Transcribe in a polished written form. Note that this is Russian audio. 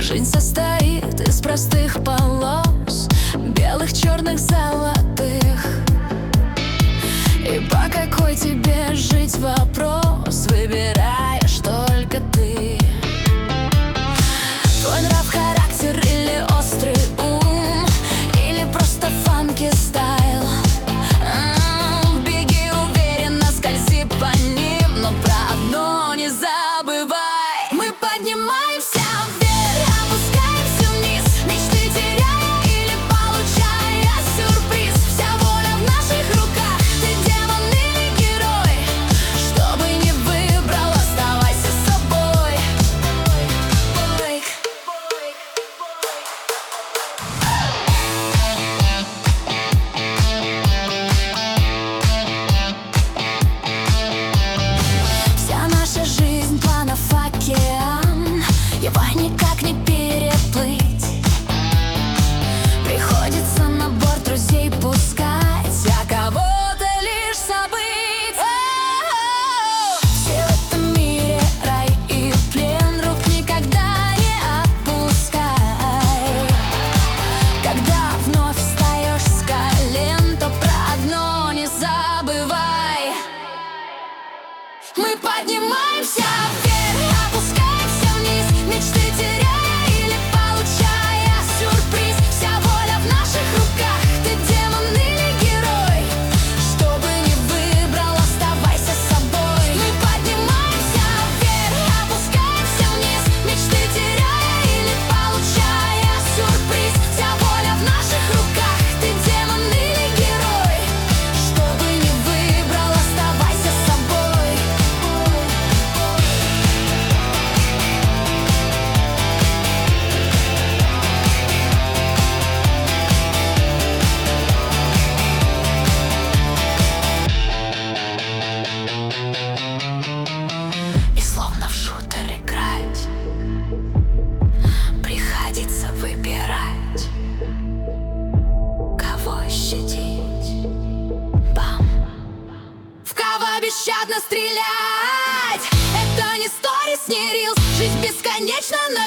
Жизнь состоит из простых полос, белых, черных, золотых. И по какой тебе жить вопрос выбираешь только ты. Твой нрав, характер или острый ум, или просто фанки стайл. Беги уверенно, скользи по ним, но про одно не забывай: мы поднимаемся вверх, опускаемся вниз, мечты теряя или получая сюрприз. Вся воля в наших руках, ты демон или герой. Что бы ни выбрал, оставайся собой. Вся наша жизнь планов океан, его никак не переплыть. Приходится на борт друзей пускать, а кого-то лишь забыть. Все в этом мире рай и плен, рук никогда не отпускай. Когда вновь встаешь с колен, то про одно не забывай: мы поднимаемся вверх, опускаемся вниз, мечты теряя или получая сюрприз. Вся воля в наших руках, ты демон или герой. Что бы ни выбрал, оставайся собой. Мы поднимаемся вверх, опускаемся вниз, мечты теряя или получая сюрприз. Вся воля в наших руках, ты демон или герой. Что бы ни выбрал, оставайся собой. И словно в шутер играть, приходится выбирать, кого щадить. Бам! В кого бесщадно стрелять. Это не сторис, не рилс, жизнь бесконечна.